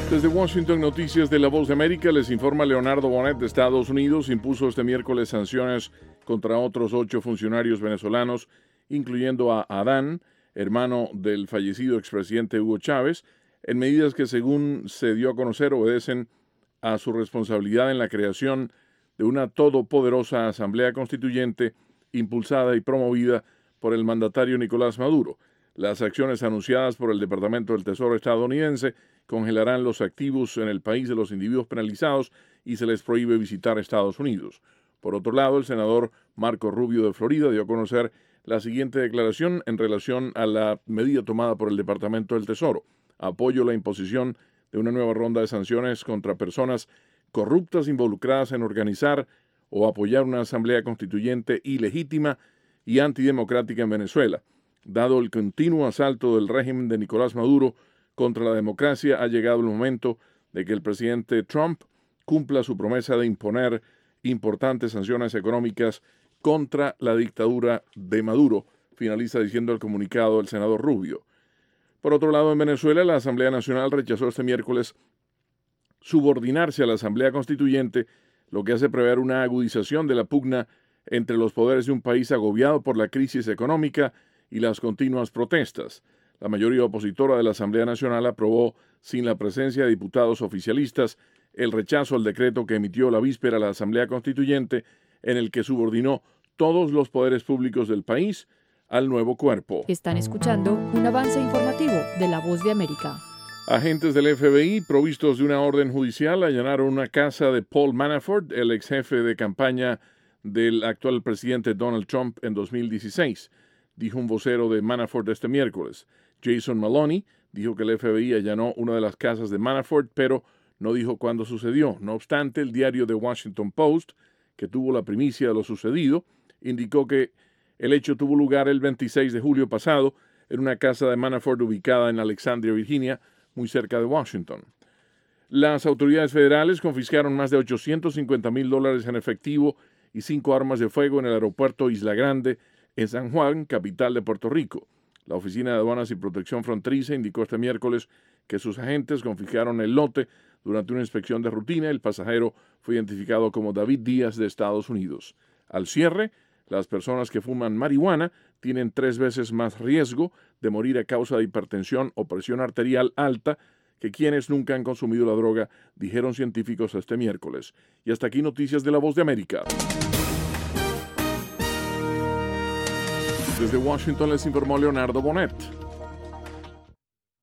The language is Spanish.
Desde Washington, Noticias de La Voz de América, les informa Leonardo Bonet de Estados Unidos. Impuso este miércoles sanciones contra otros 8 funcionarios venezolanos, incluyendo a Adán, hermano del fallecido expresidente Hugo Chávez, en medidas que, según se dio a conocer, obedecen a su responsabilidad en la creación de una todopoderosa Asamblea Constituyente impulsada y promovida por el mandatario Nicolás Maduro. Las acciones anunciadas por el Departamento del Tesoro estadounidense congelarán los activos en el país de los individuos penalizados y se les prohíbe visitar Estados Unidos. Por otro lado, el senador Marco Rubio de Florida dio a conocer la siguiente declaración en relación a la medida tomada por el Departamento del Tesoro. Apoyo la imposición de una nueva ronda de sanciones contra personas corruptas involucradas en organizar o apoyar una asamblea constituyente ilegítima y antidemocrática en Venezuela. Dado el continuo asalto del régimen de Nicolás Maduro contra la democracia, ha llegado el momento de que el presidente Trump cumpla su promesa de imponer importantes sanciones económicas contra la dictadura de Maduro, finaliza diciendo el comunicado del senador Rubio. Por otro lado, en Venezuela, la Asamblea Nacional rechazó este miércoles subordinarse a la Asamblea Constituyente, lo que hace prever una agudización de la pugna entre los poderes de un país agobiado por la crisis económica y las continuas protestas. La mayoría opositora de la Asamblea Nacional aprobó, sin la presencia de diputados oficialistas, el rechazo al decreto que emitió la víspera la Asamblea Constituyente, en el que subordinó todos los poderes públicos del país al nuevo cuerpo. Están escuchando un avance informativo de La Voz de América. Agentes del FBI, provistos de una orden judicial, allanaron una casa de Paul Manafort, el ex jefe de campaña del actual presidente Donald Trump en 2016, dijo un vocero de Manafort este miércoles. Jason Maloney dijo que el FBI allanó una de las casas de Manafort, pero no dijo cuándo sucedió. No obstante, el diario The Washington Post, que tuvo la primicia de lo sucedido, indicó que el hecho tuvo lugar el 26 de julio pasado en una casa de Manafort ubicada en Alexandria, Virginia, muy cerca de Washington. Las autoridades federales confiscaron más de $850,000 en efectivo y 5 armas de fuego en el aeropuerto Isla Grande, en San Juan, capital de Puerto Rico. La Oficina de Aduanas y Protección Fronteriza indicó este miércoles que sus agentes confiscaron el lote durante una inspección de rutina. El pasajero fue identificado como David Díaz, de Estados Unidos. Al cierre, las personas que fuman marihuana tienen 3 veces más riesgo de morir a causa de hipertensión o presión arterial alta que quienes nunca han consumido la droga, dijeron científicos este miércoles. Y hasta aquí Noticias de La Voz de América. Desde Washington les informó Leonardo Bonet.